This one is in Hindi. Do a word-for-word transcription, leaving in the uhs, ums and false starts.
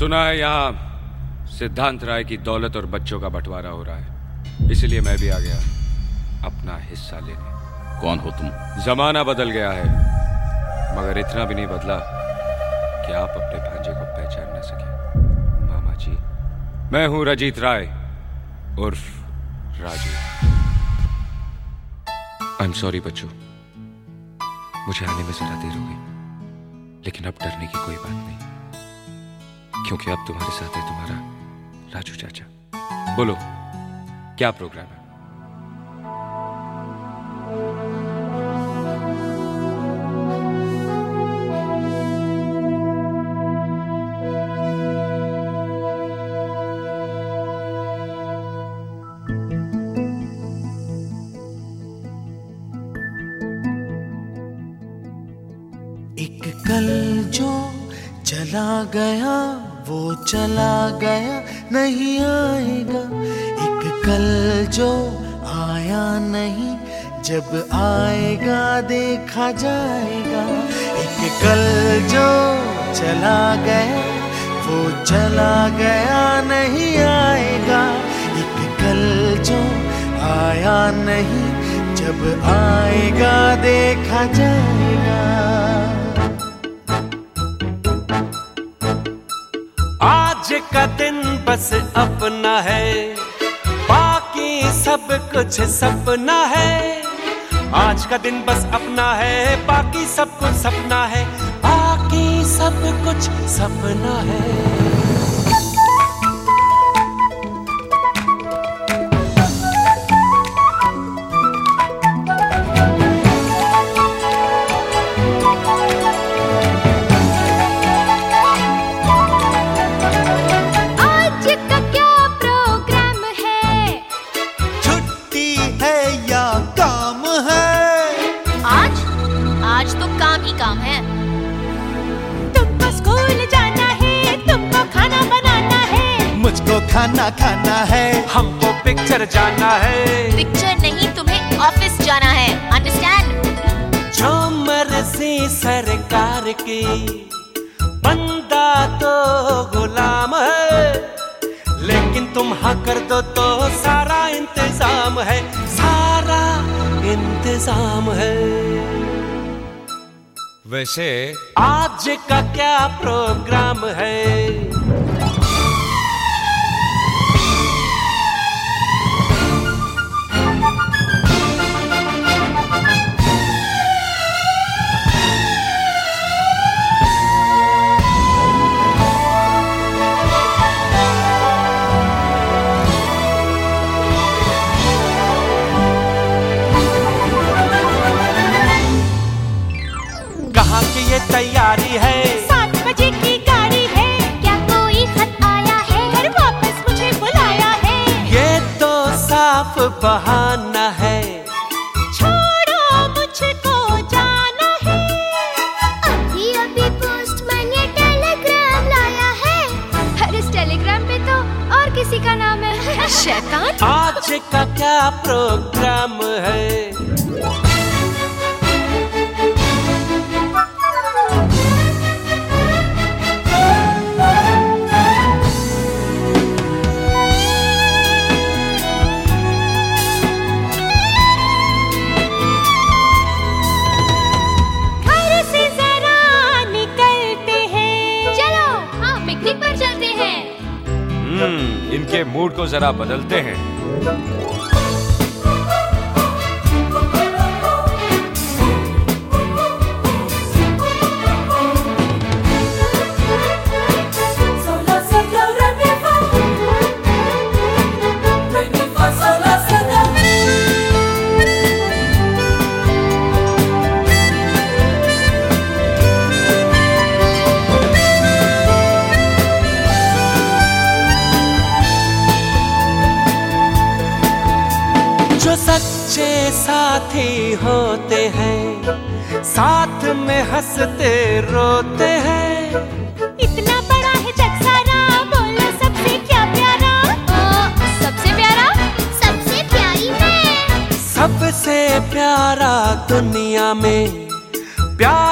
सुना है यहाँ सिद्धांत राय की दौलत और बच्चों का बंटवारा हो रहा है, इसलिए मैं भी आ गया अपना हिस्सा लेने। कौन हो तुम? जमाना बदल गया है, मगर इतना भी नहीं बदला कि आप अपने भांजे को पहचान न सके। मामा जी, मैं हूं रजीत राय उर्फ राजू। आई एम सॉरी बच्चों, मुझे आने में जरा देर हो गई, लेकिन अब डरने की कोई बात नहीं, क्योंकि अब तुम्हारे साथ है तुम्हारा राजू चाचा। बोलो, क्या प्रोग्राम है? एक कल जो चला गया वो चला गया नहीं आएगा, एक कल जो आया नहीं जब आएगा देखा जाएगा। एक कल जो चला गया वो चला गया नहीं आएगा, एक कल जो आया नहीं जब आएगा देखा जाएगा। आज का दिन बस अपना है, बाकी सब कुछ सपना है। आज का दिन बस अपना है, बाकी सब कुछ सपना है, बाकी सब कुछ सपना है। आज तो काम ही काम है। तुमको स्कूल जाना है, तुमको खाना बनाना है, मुझको खाना खाना है, हमको पिक्चर जाना है। पिक्चर नहीं, तुम्हें ऑफिस जाना है, अंडरस्टैंड? जो मर्जी सरकार की, बंदा तो गुलाम है, लेकिन तुम हाँ कर दो तो सारा इंतजाम है, सारा इंतजाम है। वैसे आज का क्या प्रोग्राम है? कहाँ की ये तैयारी है? सात बजे की गाड़ी है, क्या कोई खत आया है? घर वापस मुझे बुलाया है, ये तो साफ बहाना है। छोड़ो मुझको जाना है, अभी अभी पोस्टमैन ये टेलीग्राम लाया है। अरे इस टेलीग्राम पे तो और किसी का नाम है, शैतान। आज का क्या प्रोग्राम है? इनके मूड को जरा बदलते हैं। जो सच्चे साथी होते हैं, साथ में हंसते रोते हैं। इतना बड़ा है जग सारा, बोलो सबसे क्या प्यारा? ओ, सबसे प्यारा, सबसे प्यारी मैं, सबसे प्यारा दुनिया में प्यार